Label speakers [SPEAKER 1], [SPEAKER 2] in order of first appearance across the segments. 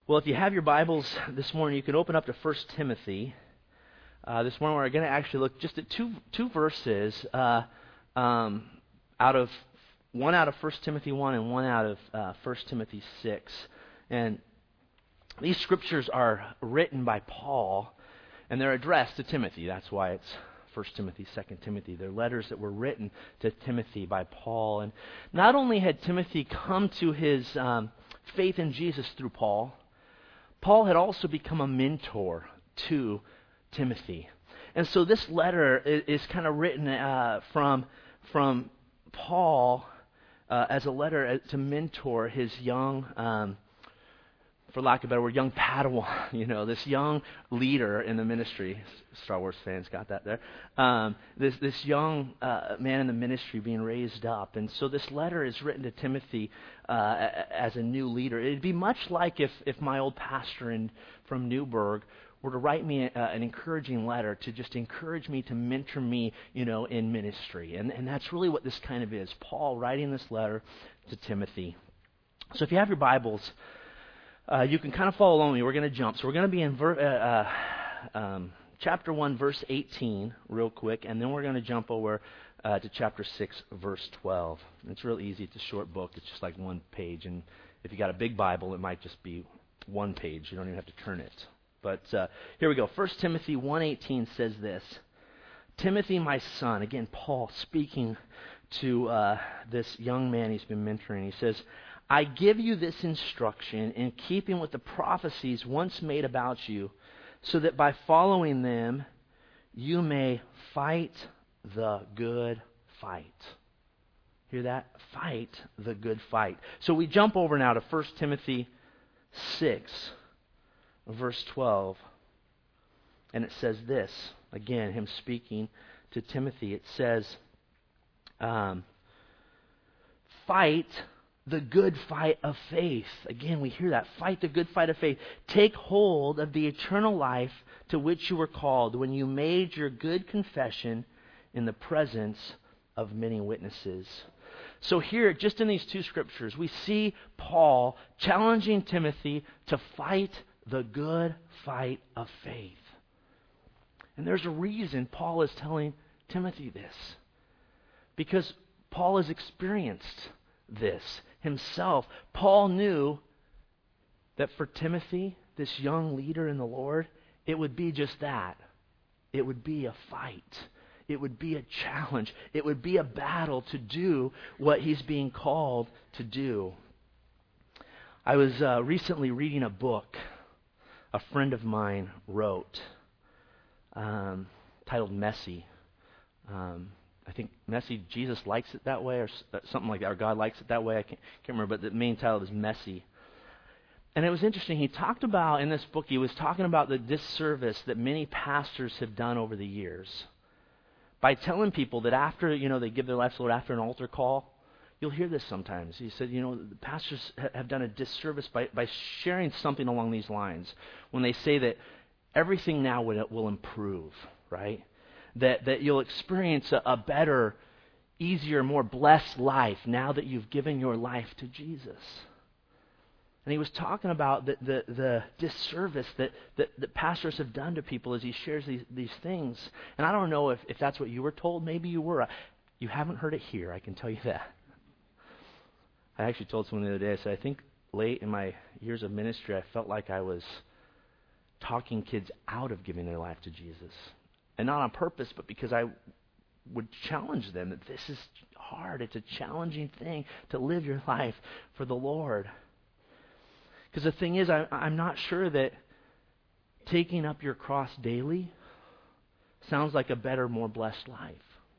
[SPEAKER 1] Well, if you have your Bibles this morning, you can open up to 1 Timothy. This morning we're going to actually look just at two verses out of 1 Timothy 1 and one out of 1 Timothy 6. And these scriptures are written by Paul, and they're addressed to Timothy. That's why it's 1 Timothy, 2 Timothy. They're letters that were written to Timothy by Paul. And not only had Timothy come to his faith in Jesus through Paul had also become a mentor to Timothy. And so this letter is kind of written from Paul as a letter to mentor his young, for lack of a better word, young Padawan, this young leader in the ministry. Star Wars fans got that there. This young man in the ministry being raised up. And so this letter is written to Timothy as a new leader. It'd be much like if my old pastor from Newburgh were to write me an encouraging letter to just encourage me, to mentor me, in ministry. And that's really what this kind of is. Paul writing this letter to Timothy. So if you have your Bibles, you can kind of follow along with me. We're going to jump. So we're going to be in chapter 1, verse 18, real quick, and then we're going to jump over to chapter 6, verse 12. It's real easy. It's a short book. It's just like one page, and if you got a big Bible, it might just be one page. You don't even have to turn it. But here we go. 1 Timothy 1:18 says this: Timothy, my son, again, Paul speaking to this young man he's been mentoring. He says, I give you this instruction in keeping with the prophecies once made about you, so that by following them you may fight the good fight. Hear that? Fight the good fight. So we jump over now to 1 Timothy 6, verse 12. And it says this, again, him speaking to Timothy. It says, fight the good fight of faith. Again, we hear that. Fight the good fight of faith. Take hold of the eternal life to which you were called when you made your good confession in the presence of many witnesses. So here, just in these two scriptures, we see Paul challenging Timothy to fight the good fight of faith. And there's a reason Paul is telling Timothy this. Because Paul has experienced this himself. Paul knew that for Timothy, this young leader in the Lord, it would be just that. It would be a fight. It would be a challenge. It would be a battle to do what he's being called to do. I was recently reading a book a friend of mine wrote titled Messy. I think Messy, Jesus likes it that way, or something like that, or God likes it that way. I can't remember, but the main title is Messy. And it was interesting. He talked about, in this book, he was talking about the disservice that many pastors have done over the years by telling people that after, they give their life to the Lord after an altar call. You'll hear this sometimes. He said, the pastors have done a disservice by sharing something along these lines when they say that everything now will improve, right? That you'll experience a better, easier, more blessed life now that you've given your life to Jesus. And he was talking about the disservice that pastors have done to people as he shares these things. And I don't know if that's what you were told. Maybe you were. You haven't heard it here, I can tell you that. I actually told someone the other day, I said, I think late in my years of ministry, I felt like I was talking kids out of giving their life to Jesus. And not on purpose, but because I would challenge them that this is hard. It's a challenging thing to live your life for the Lord. Because the thing is, I'm not sure that taking up your cross daily sounds like a better, more blessed life.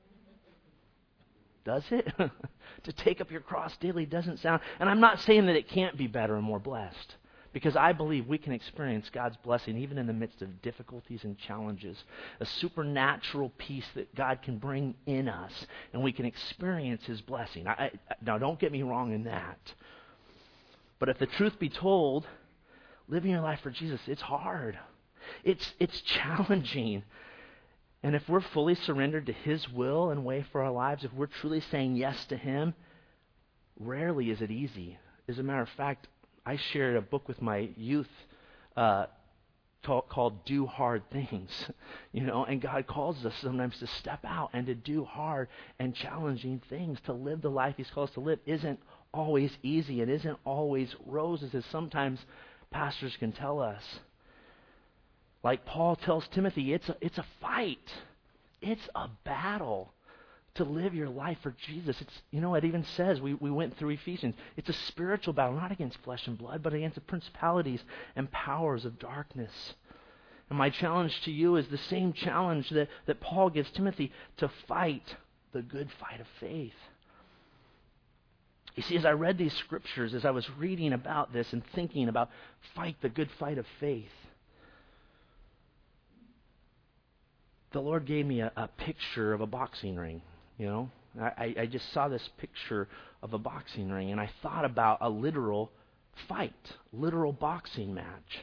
[SPEAKER 1] Does it? To take up your cross daily doesn't sound... And I'm not saying that it can't be better and more blessed. Because I believe we can experience God's blessing even in the midst of difficulties and challenges. A supernatural peace that God can bring in us. And we can experience His blessing. Now, don't get me wrong in that. But if the truth be told, living your life for Jesus, it's hard. It's challenging. And if we're fully surrendered to His will and way for our lives, if we're truly saying yes to Him, rarely is it easy. As a matter of fact, I shared a book with my youth called Do Hard Things, and God calls us sometimes to step out and to do hard and challenging things. To live the life He's called us to live isn't always easy. It isn't always roses, as sometimes pastors can tell us. Like Paul tells Timothy, it's a fight. It's a battle to live your life for Jesus. It even says, we went through Ephesians, it's a spiritual battle, not against flesh and blood, but against the principalities and powers of darkness. And my challenge to you is the same challenge that Paul gives Timothy, to fight the good fight of faith. You see, as I read these scriptures, as I was reading about this and thinking about fight the good fight of faith, the Lord gave me a picture of a boxing ring, I just saw this picture of a boxing ring, and I thought about a literal fight, literal boxing match.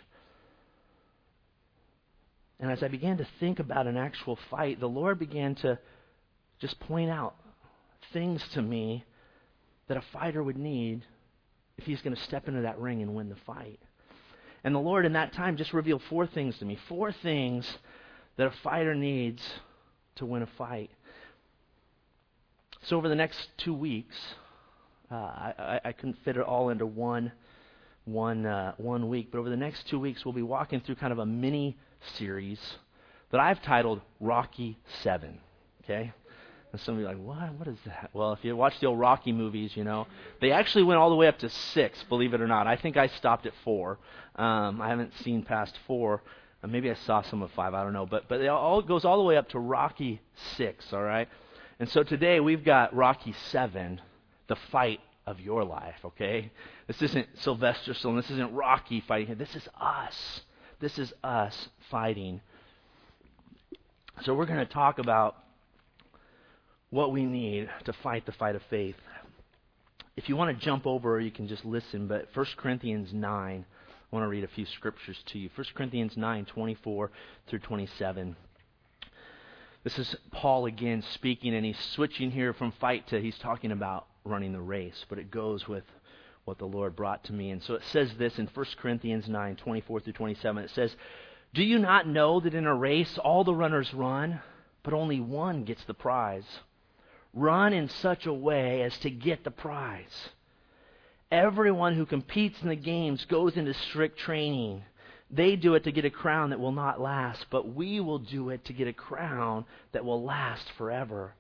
[SPEAKER 1] And as I began to think about an actual fight, the Lord began to just point out things to me that a fighter would need if he's going to step into that ring and win the fight. And the Lord in that time just revealed 4 things to me, 4 things that a fighter needs to win a fight. So over the next 2 weeks, I couldn't fit it all into one week, but over the next 2 weeks, we'll be walking through kind of a mini series that I've titled Rocky 7. Okay? And some of you are like, what? What is that? Well, if you watch the old Rocky movies, they actually went all the way up to 6, believe it or not. I think I stopped at 4. I haven't seen past 4. Maybe I saw some of 5, I don't know. But it goes all the way up to Rocky 6, all right? And so today we've got Rocky 7, the fight of your life, okay? This isn't Sylvester Stallone. This isn't Rocky fighting. This is us. This is us fighting. So we're going to talk about what we need to fight the fight of faith. If you want to jump over, you can just listen, but 1 Corinthians 9, I want to read a few scriptures to you. 1 Corinthians 9, 24 through 27. This is Paul again speaking, and he's switching here from fight to, he's talking about running the race, but it goes with what the Lord brought to me. And so it says this in 1 Corinthians 9, 24 through 27. It says, "Do you not know that in a race all the runners run, but only one gets the prize? Run in such a way as to get the prize. Everyone who competes in the games goes into strict training. They do it to get a crown that will not last, but we will do it to get a crown that will last forever.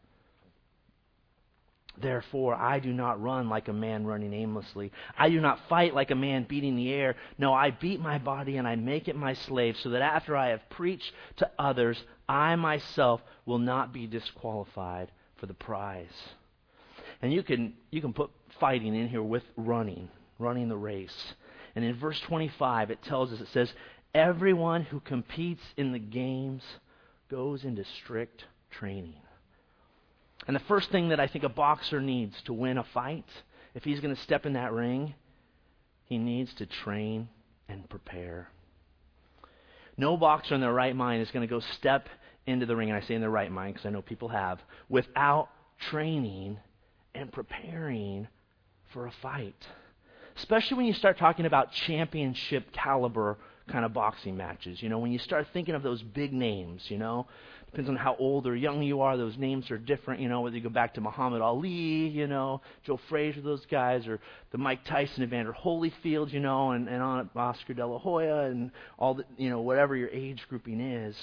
[SPEAKER 1] Therefore, I do not run like a man running aimlessly. I do not fight like a man beating the air. No, I beat my body and I make it my slave, so that after I have preached to others, I myself will not be disqualified for the prize." And you can put fighting in here with running the race. And in verse 25, it tells us, it says, "Everyone who competes in the games goes into strict training." And the first thing that I think a boxer needs to win a fight, if he's going to step in that ring, he needs to train and prepare. No boxer in their right mind is going to go step into the ring, and I say in their right mind because I know people have, without training and preparing for a fight. Especially when you start talking about championship caliber kind of boxing matches. When you start thinking of those big names, depends on how old or young you are, those names are different, whether you go back to Muhammad Ali, Joe Frazier, those guys, or the Mike Tyson, Evander Holyfield, and on Oscar De La Hoya, and all the, whatever your age grouping is.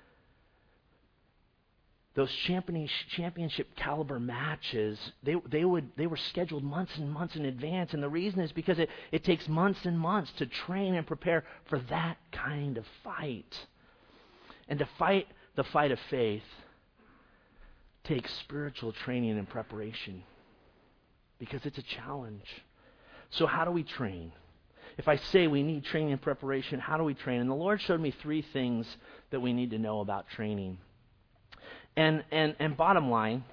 [SPEAKER 1] Those championship caliber matches, they were scheduled months and months in advance, and the reason is because it takes months and months to train and prepare for that kind of fight. And to fight the fight of faith takes spiritual training and preparation because it's a challenge. So how do we train? If I say we need training and preparation, how do we train? And the Lord showed me 3 things that we need to know about training. And bottom line,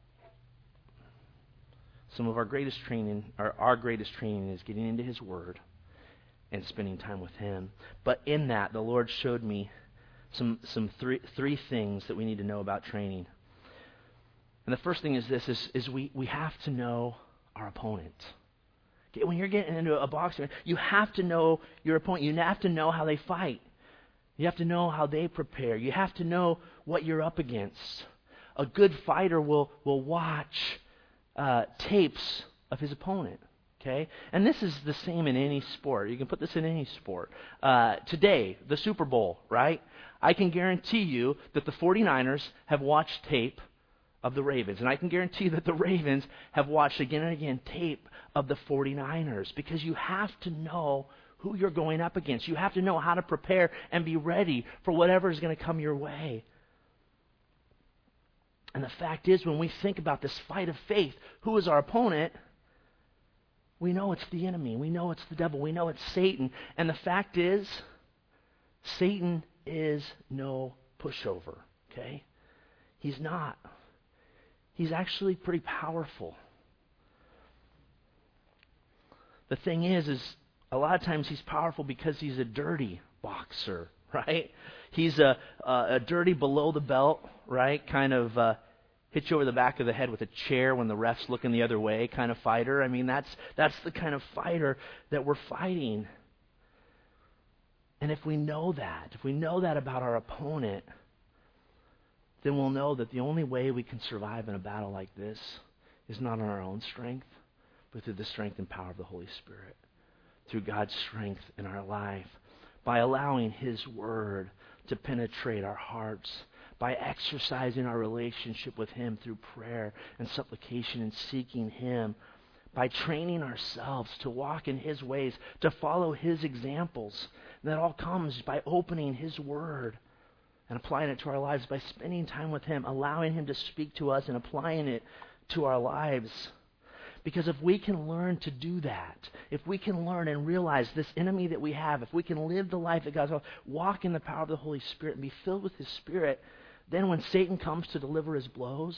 [SPEAKER 1] some of our greatest training is getting into His Word and spending time with Him. But in that, the Lord showed me three things that we need to know about training. And the first thing is this: is we have to know our opponent. Okay, when you're getting into a boxing match, you have to know your opponent. You have to know how they fight. You have to know how they prepare. You have to know what you're up against. A good fighter will watch tapes of his opponent. Okay? And this is the same in any sport. You can put this in any sport. Today, the Super Bowl, right? I can guarantee you that the 49ers have watched tape of the Ravens. And I can guarantee that the Ravens have watched again and again tape of the 49ers, because you have to know who you're going up against. You have to know how to prepare and be ready for whatever is going to come your way. And the fact is, when we think about this fight of faith, who is our opponent? We know it's the enemy. We know it's the devil. We know it's Satan. And the fact is, Satan is no pushover, okay? He's not. He's actually pretty powerful. The thing is a lot of times he's powerful because he's a dirty boxer, right? He's a dirty below the belt, right? Kind of hit you over the back of the head with a chair when the ref's looking the other way kind of fighter. I mean, that's the kind of fighter that we're fighting. And if we know that about our opponent, then we'll know that the only way we can survive in a battle like this is not on our own strength, but through the strength and power of the Holy Spirit, through God's strength in our life, by allowing His Word to penetrate our hearts, by exercising our relationship with Him through prayer and supplication and seeking Him, by training ourselves to walk in His ways, to follow His examples. And that all comes by opening His Word and applying it to our lives, by spending time with Him, allowing Him to speak to us and applying it to our lives. Because if we can learn to do that, if we can learn and realize this enemy that we have, if we can live the life that God's called, walk in the power of the Holy Spirit and be filled with His Spirit, then when Satan comes to deliver his blows,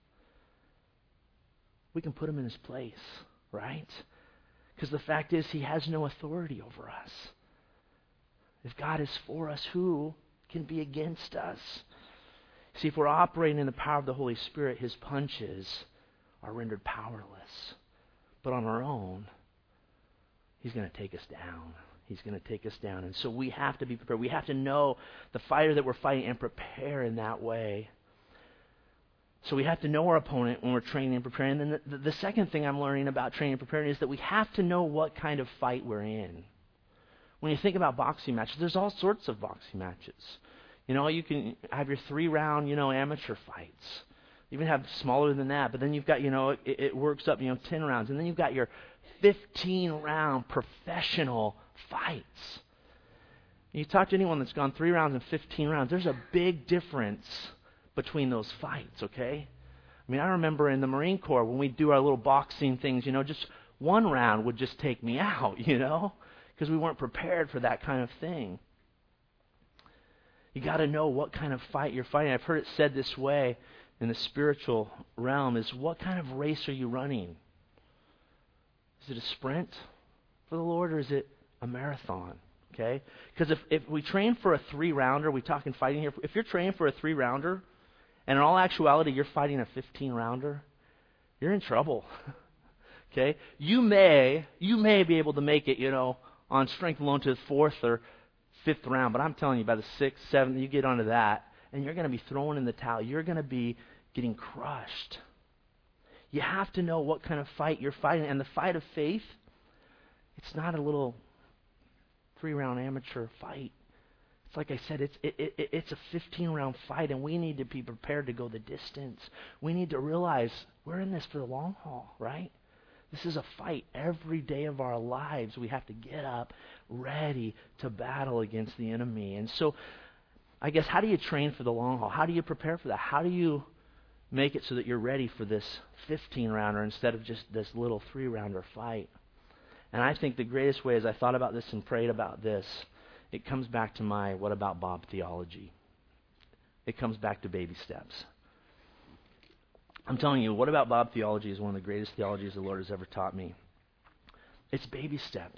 [SPEAKER 1] we can put him in his place, right? Because the fact is, he has no authority over us. If God is for us, who can be against us? See, if we're operating in the power of the Holy Spirit, His punches are rendered powerless. But on our own, He's going to take us down. He's going to take us down. And so we have to be prepared. We have to know the fighter that we're fighting and prepare in that way. So we have to know our opponent when we're training and preparing. And then the second thing I'm learning about training and preparing is that we have to know what kind of fight we're in. When you think about boxing matches, there's all sorts of boxing matches. You know, you can have your 3-round, amateur fights. You even have smaller than that. But then you've got, it works up, 10 rounds. And then you've got your 15-round professional fights. You talk to anyone that's gone 3 rounds and 15 rounds, there's a big difference between those fights, okay? I mean, I remember in the Marine Corps when we do our little boxing things, just 1 round would just take me out, because we weren't prepared for that kind of thing. You got to know what kind of fight you're fighting. I've heard it said this way in the spiritual realm is, what kind of race are you running? Is it a sprint for the Lord, or is it a marathon? Okay? Because if we train for a 3-rounder, we talking fighting here, if you're training for a 3-rounder, and in all actuality you're fighting a 15-rounder, you're in trouble. Okay? You may be able to make it, on strength alone to the 4th or 5th round, but I'm telling you, by the 6th, 7th, you get onto that, and you're going to be throwing in the towel. You're going to be getting crushed. You have to know what kind of fight you're fighting, and the fight of faith, it's not a little 3-round amateur fight. It's like I said, it's a 15-round fight, and we need to be prepared to go the distance. We need to realize we're in this for the long haul, right? This is a fight every day of our lives. We have to get up ready to battle against the enemy. And so, I guess, how do you train for the long haul? How do you prepare for that? How do you make it so that you're ready for this 15-rounder instead of just this little 3-rounder fight? And I think the greatest way, as I thought about this and prayed about this, it comes back to my what about Bob theology. It comes back to baby steps. I'm telling you, what about Bob theology is one of the greatest theologies the Lord has ever taught me. It's baby steps.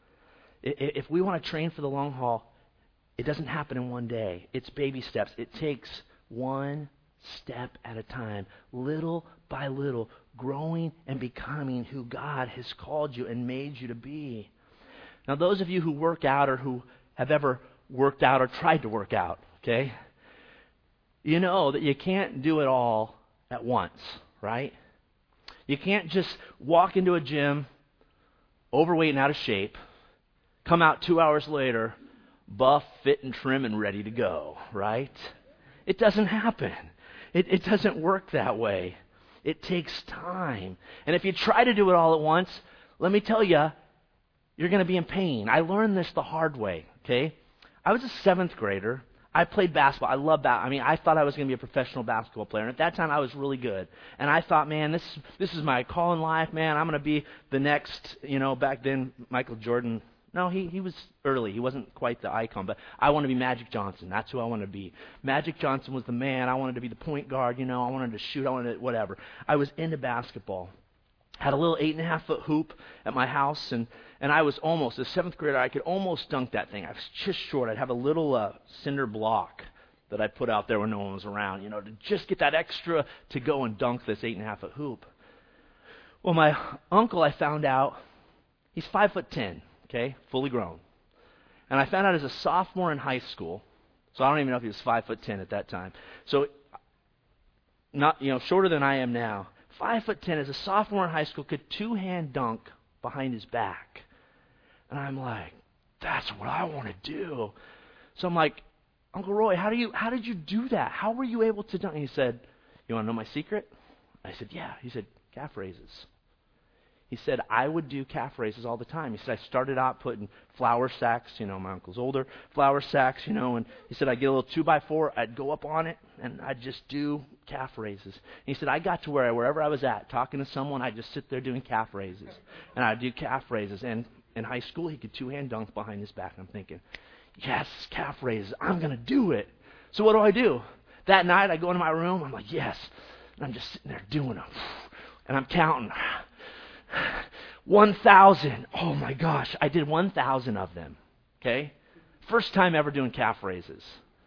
[SPEAKER 1] If we want to train for the long haul, it doesn't happen in one day. It's baby steps. It takes one step at a time, little by little, growing and becoming who God has called you and made you to be. Now, those of you who work out or who have ever worked out or tried to work out, okay, you know that you can't do it all at once, right? You can't just walk into a gym, overweight and out of shape, come out 2 hours later, buff, fit, and trim, and ready to go, right? It doesn't happen. It doesn't work that way. It takes time. And if you try to do it all at once, let me tell you, you're going to be in pain. I learned this the hard way, okay? I was a 7th grader. I played basketball. I love that. I mean, I thought I was going to be a professional basketball player. And at that time, I was really good. And I thought, man, this is my call in life, man. I'm going to be the next, back then, Michael Jordan. No, he was early. He wasn't quite the icon. But I wanted to be Magic Johnson. That's who I wanted to be. Magic Johnson was the man. I wanted to be the point guard. I wanted to shoot. I wanted to, whatever. I was into basketball. Had a little 8.5-foot hoop at my house, and I was almost, as a 7th grader, I could almost dunk that thing. I was just short. I'd have a little cinder block that I'd put out there when no one was around, to just get that extra to go and dunk this 8.5-foot hoop. Well, my uncle, I found out, he's 5'10", okay, fully grown. And I found out as a sophomore in high school, so I don't even know if he was 5'10" at that time. So, not shorter than I am now. 5'10", as a sophomore in high school, could two-hand dunk behind his back. And I'm like, that's what I want to do. So I'm like, Uncle Roy, how did you do that? How were you able to dunk? And he said, you want to know my secret? I said, yeah. He said, calf raises. He said, I would do calf raises all the time. He said, I started out putting flour sacks, my uncle's older, flour sacks, and he said, I'd get a little 2x4, I'd go up on it, and I'd just do calf raises. And he said, I got to wherever I was at, talking to someone, I'd just sit there doing calf raises. And I'd do calf raises. And in high school, he could two-hand dunk behind his back. I'm thinking, yes, calf raises, I'm going to do it. So what do? That night, I go into my room, I'm like, yes. And I'm just sitting there doing them. And I'm counting. 1,000. Oh my gosh, I did 1,000 of them. Okay? First time ever doing calf raises.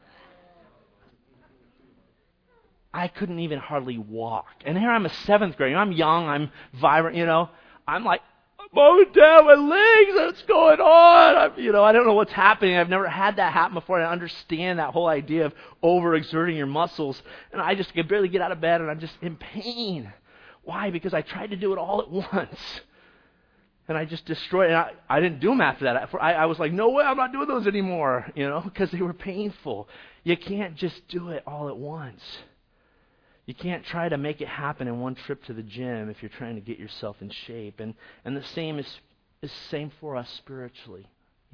[SPEAKER 1] I couldn't even hardly walk. And here I'm a 7th grader. I'm young, I'm vibrant, I'm like, Mom and Dad, my legs, what's going on? I don't know what's happening. I've never had that happen before. I understand that whole idea of overexerting your muscles. And I just could barely get out of bed, and I'm just in pain. Why? Because I tried to do it all at once. And I just destroyed it. I didn't do them after that. I was like, no way, I'm not doing those anymore, because they were painful. You can't just do it all at once. You can't try to make it happen in one trip to the gym if you're trying to get yourself in shape. And the same is same for us spiritually,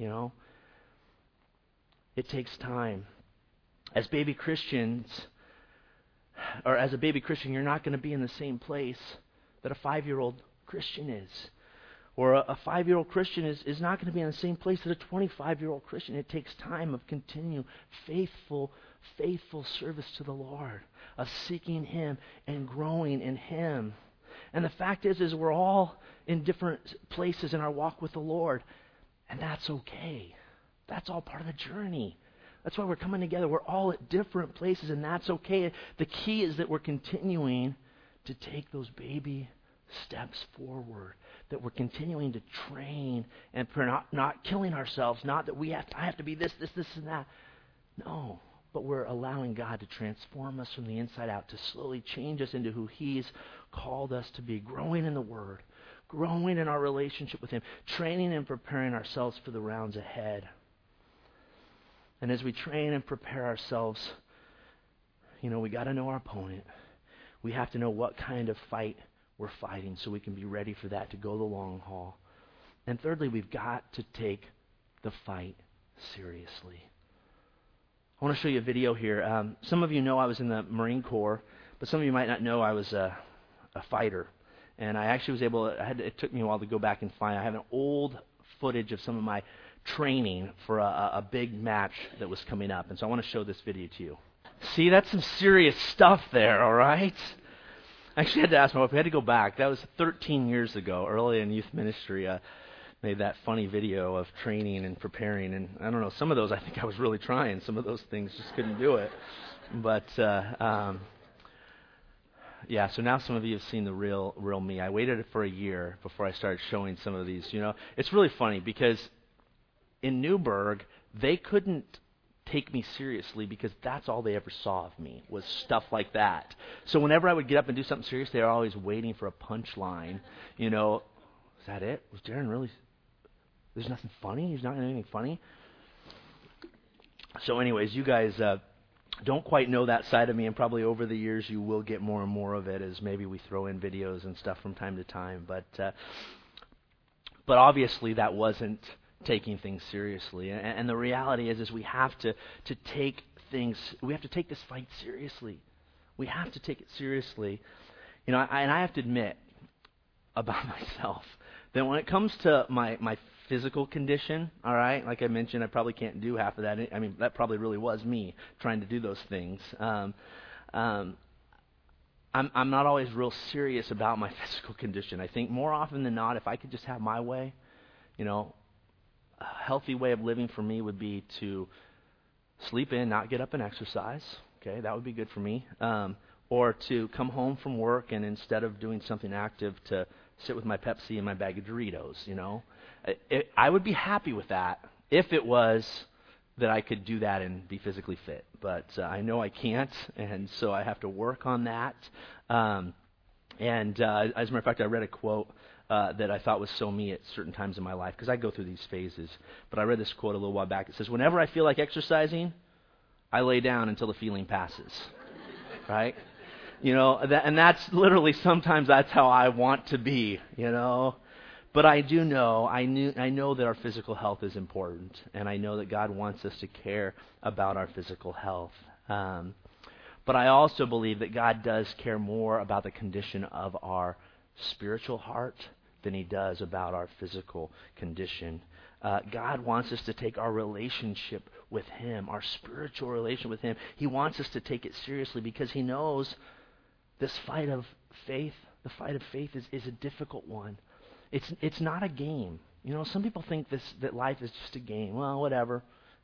[SPEAKER 1] It takes time. As baby Christians, or as a baby Christian, you're not going to be in the same place that a 5-year-old Christian is. Or a 5-year-old Christian is not going to be in the same place that a 25-year-old Christian. It takes time of continued faithful service to the Lord, of seeking Him and growing in Him. And the fact is we're all in different places in our walk with the Lord, and that's okay. That's all part of the journey. That's why we're coming together. We're all at different places, and that's okay. The key is that we're continuing to take those baby steps forward, that we're continuing to train and not killing ourselves, not that I have to be this, and that. No, but we're allowing God to transform us from the inside out, to slowly change us into who He's called us to be, growing in the Word, growing in our relationship with Him, training and preparing ourselves for the rounds ahead. And as we train and prepare ourselves, we got to know our opponent. We have to know what kind of fight we're fighting so we can be ready for that to go the long haul. And thirdly, we've got to take the fight seriously. I want to show you a video here. Some of you know I was in the Marine Corps, but some of you might not know I was a fighter. And I actually was able, it took me a while to go back and find, I have an old footage of some of my training for a big match that was coming up. And so I want to show this video to you. See, that's some serious stuff there, all right? I actually had to ask my wife, we had to go back. That was 13 years ago, early in youth ministry. Made that funny video of training and preparing. And I don't know, some of those I think I was really trying. Some of those things just couldn't do it. But, Yeah, so now some of you have seen the real me. I waited for a year before I started showing some of these. It's really funny because in Newburgh, they couldn't take me seriously because that's all they ever saw of me was stuff like that. So whenever I would get up and do something serious, they were always waiting for a punchline. Is that it? Was Darren really? There's nothing funny? He's not going to do anything funny? So anyways, you guys don't quite know that side of me, and probably over the years you will get more and more of it as maybe we throw in videos and stuff from time to time. But obviously that wasn't taking things seriously. And the reality is we have to take this fight seriously. We have to take it seriously. And I have to admit about myself that when it comes to my physical condition, all right, like I mentioned, I probably can't do half of that. I mean, that probably really was me trying to do those things. I'm not always real serious about my physical condition. I think more often than not, if I could just have my way, a healthy way of living for me would be to sleep in, not get up and exercise. Okay, that would be good for me. Or to come home from work and instead of doing something active, to sit with my Pepsi and my bag of Doritos. I would be happy with that if it was that I could do that and be physically fit. But I know I can't, and so I have to work on that. As a matter of fact, I read a quote that I thought was so me at certain times in my life, because I go through these phases. But I read this quote a little while back. It says, "Whenever I feel like exercising, I lay down until the feeling passes." Right? And that's literally, sometimes that's how I want to be, But I do know, I know that our physical health is important, and I know that God wants us to care about our physical health. But I also believe that God does care more about the condition of our spiritual heart than He does about our physical condition. God wants us to take our relationship with Him, our spiritual relation with Him. He wants us to take it seriously because He knows this fight of faith, the fight of faith is a difficult one. It's not a game. Some people think that life is just a game. Well, whatever.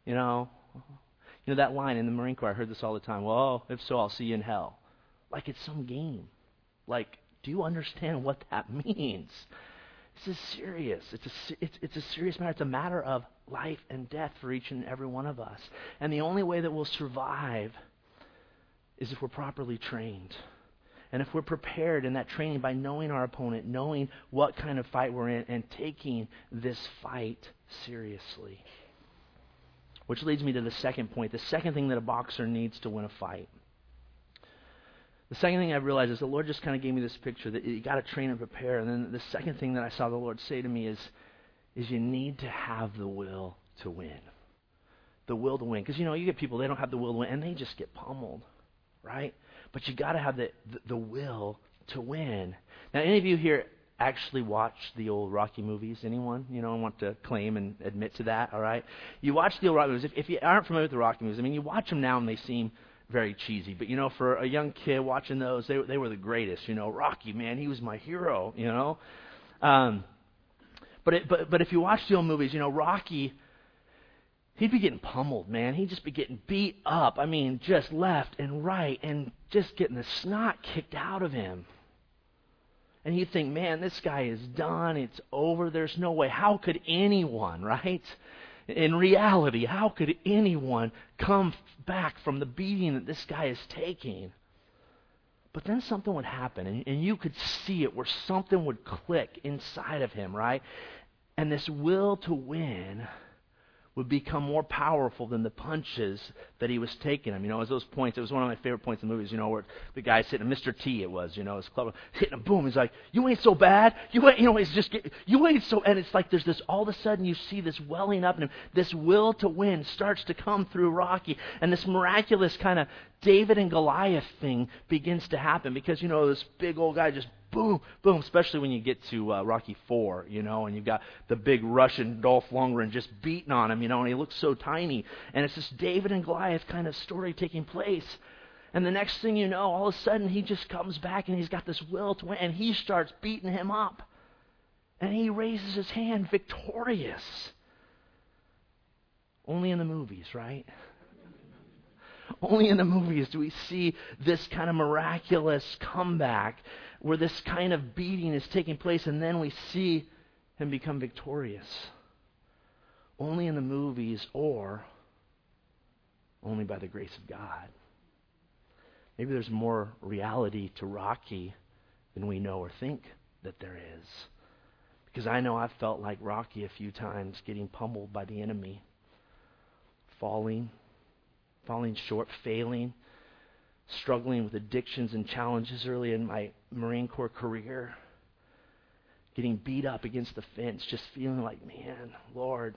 [SPEAKER 1] That line in the Marine Corps, I heard this all the time. Well, if so, I'll see you in hell. Like it's some game. Like, do you understand what that means? This is serious. It's a serious matter. It's a matter of life and death for each and every one of us. And the only way that we'll survive is if we're properly trained. And if we're prepared in that training by knowing our opponent, knowing what kind of fight we're in, and taking this fight seriously. Which leads me to the second point, the second thing that a boxer needs to win a fight. The second thing I realized is the Lord just kind of gave me this picture that you got to train and prepare. And then the second thing that I saw the Lord say to me is you need to have the will to win. The will to win. Because, you get people, they don't have the will to win, and they just get pummeled, right? But you got to have the will to win. Now, any of you here actually watch the old Rocky movies? Anyone? Want to claim and admit to that, all right? You watch the old Rocky movies. If you aren't familiar with the Rocky movies, you watch them now and they seem very cheesy. But, for a young kid watching those, they were the greatest. Rocky, man, he was my hero, But if you watch the old movies, Rocky, he'd be getting pummeled, man. He'd just be getting beat up. Just left and right and just getting the snot kicked out of him. And you'd think, man, this guy is done. It's over. There's no way. How could anyone, right? In reality, how could anyone come back from the beating that this guy is taking? But then something would happen, and you could see it where something would click inside of him, right? And this will to win would become more powerful than the punches that he was taking him. As those points, it was one of my favorite points in the movies, where the guy's hitting him, Mr. T it was, his club, hitting him, boom, he's like, you ain't so bad, you ain't so, and it's like there's this, all of a sudden you see this welling up in him, this will to win starts to come through Rocky, and this miraculous kind of David and Goliath thing begins to happen, because, this big old guy just boom, boom, especially when you get to Rocky IV, and you've got the big Russian Dolph Lundgren just beating on him, and he looks so tiny. And it's this David and Goliath kind of story taking place. And the next thing you know, all of a sudden he just comes back and he's got this will to win, and he starts beating him up. And he raises his hand victorious. Only in the movies, right? Only in the movies do we see this kind of miraculous comeback where this kind of beating is taking place and then we see him become victorious. Only in the movies or only by the grace of God. Maybe there's more reality to Rocky than we know or think that there is. Because I know I've felt like Rocky a few times, getting pummeled by the enemy, falling short, failing, struggling with addictions and challenges early in my Marine Corps career, getting beat up against the fence, just feeling like, man, Lord.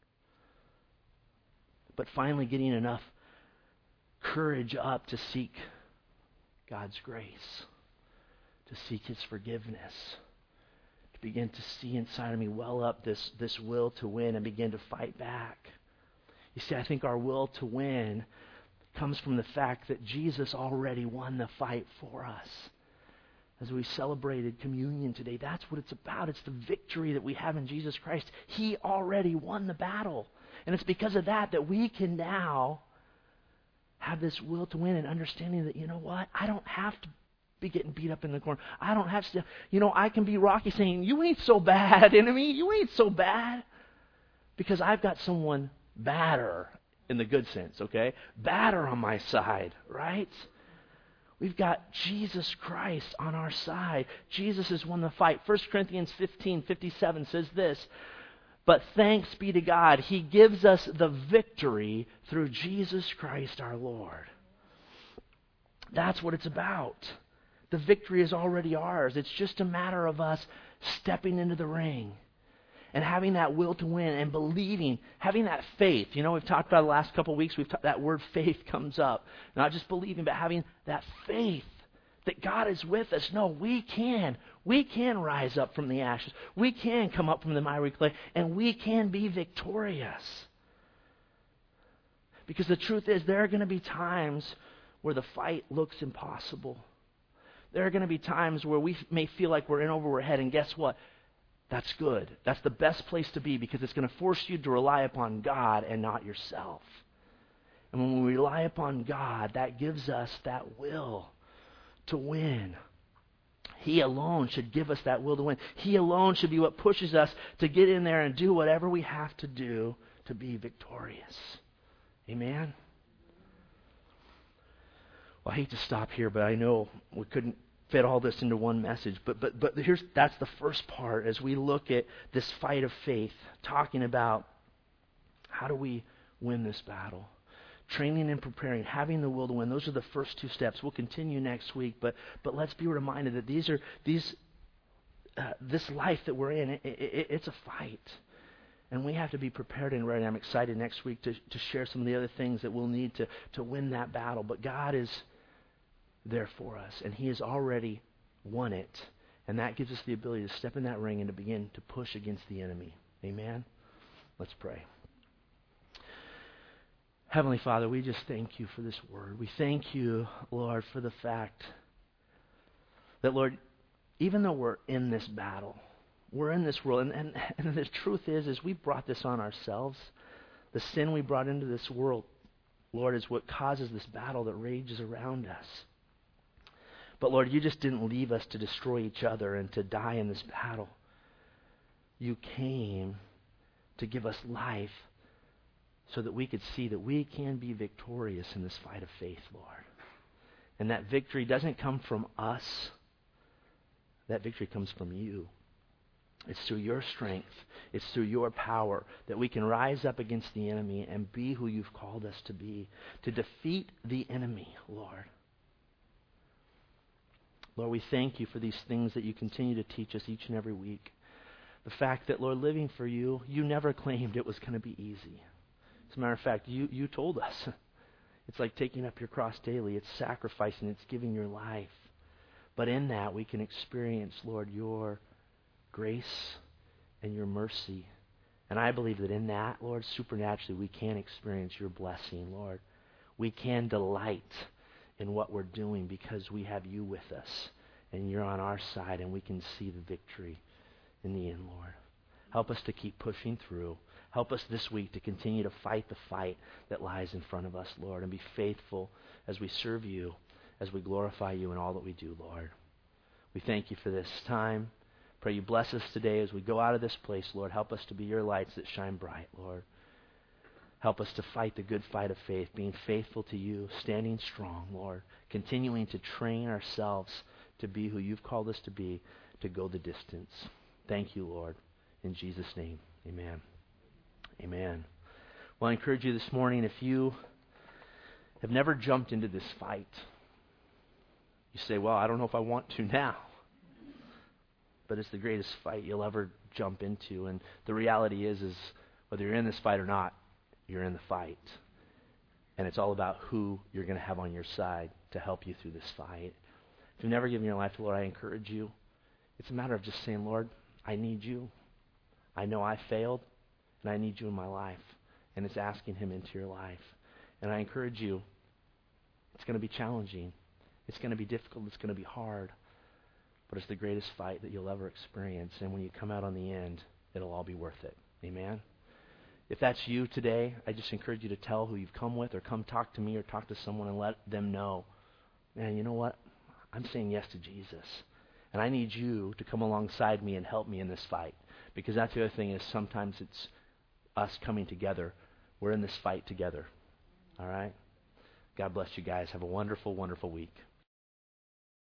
[SPEAKER 1] But finally getting enough courage up to seek God's grace, to seek His forgiveness, to begin to see inside of me well up this will to win and begin to fight back. You see, I think our will to win comes from the fact that Jesus already won the fight for us. As we celebrated communion today, that's what it's about. It's the victory that we have in Jesus Christ. He already won the battle. And it's because of that we can now have this will to win and understanding that, you know what, I don't have to be getting beat up in the corner. I don't have to, I can be Rocky saying, you ain't so bad, enemy. You ain't so bad. Because I've got someone badder, in the good sense, okay? Badder on my side, right? We've got Jesus Christ on our side. Jesus has won the fight. 1 Corinthians 15:57 says this, but thanks be to God, He gives us the victory through Jesus Christ our Lord. That's what it's about. The victory is already ours. It's just a matter of us stepping into the ring and having that will to win and believing, having that faith. We've talked about the last couple of weeks, that word faith comes up. Not just believing, but having that faith that God is with us. No, we can. We can rise up from the ashes. We can come up from the miry clay, and we can be victorious. Because the truth is, there are going to be times where the fight looks impossible. There are going to be times where we may feel like we're in over our head, and guess what? That's good. That's the best place to be because it's going to force you to rely upon God and not yourself. And when we rely upon God, that gives us that will to win. He alone should give us that will to win. He alone should be what pushes us to get in there and do whatever we have to do to be victorious. Amen? Well, I hate to stop here, but I know we couldn't fit all this into one message. But that's the first part as we look at this fight of faith, talking about how do we win this battle. Training and preparing, having the will to win. Those are the first two steps. We'll continue next week, but let's be reminded that this life that we're in, it's a fight. And we have to be prepared and ready. I'm excited next week to share some of the other things that we'll need to win that battle. But God is there for us, and He has already won it. And that gives us the ability to step in that ring and to begin to push against the enemy. Amen? Let's pray. Heavenly Father, we just thank You for this word. We thank You, Lord, for the fact that, Lord, even though we're in this battle, we're in this world, and the truth is we brought this on ourselves. The sin we brought into this world, Lord, is what causes this battle that rages around us. But Lord, You just didn't leave us to destroy each other and to die in this battle. You came to give us life so that we could see that we can be victorious in this fight of faith, Lord. And that victory doesn't come from us. That victory comes from You. It's through Your strength. It's through Your power that we can rise up against the enemy and be who You've called us to be, to defeat the enemy, Lord. Lord, we thank You for these things that You continue to teach us each and every week. The fact that, Lord, living for You, You never claimed it was going to be easy. As a matter of fact, you told us. It's like taking up your cross daily. It's sacrificing. It's giving your life. But in that, we can experience, Lord, Your grace and Your mercy. And I believe that in that, Lord, supernaturally, we can experience Your blessing, Lord. We can delight in what we're doing because we have You with us. And You're on our side, and we can see the victory in the end, Lord. Help us to keep pushing through. Help us this week to continue to fight the fight that lies in front of us, Lord, and be faithful as we serve you, as we glorify you in all that we do, Lord. We thank you for this time. Pray you bless us today as we go out of this place, Lord. Help us to be your lights that shine bright, Lord. Help us to fight the good fight of faith, being faithful to you, standing strong, Lord, continuing to train ourselves to be who you've called us to be, to go the distance. Thank you, Lord. In Jesus' name, amen. Amen. Well, I encourage you this morning, if you have never jumped into this fight, you say, well, I don't know if I want to now. But it's the greatest fight you'll ever jump into. And the reality is whether you're in this fight or not, you're in the fight. And it's all about who you're going to have on your side to help you through this fight. If you've never given your life to the Lord, I encourage you. It's a matter of just saying, Lord, I need you. I know I failed, and I need you in my life. And it's asking him into your life. And I encourage you, it's going to be challenging. It's going to be difficult. It's going to be hard. But it's the greatest fight that you'll ever experience. And when you come out on the end, it'll all be worth it. Amen? If that's you today, I just encourage you to tell who you've come with, or come talk to me or talk to someone and let them know, man, you know what? I'm saying yes to Jesus. And I need you to come alongside me and help me in this fight. Because that's the other thing is sometimes it's us coming together. We're in this fight together. All right? God bless you guys. Have a wonderful, wonderful week.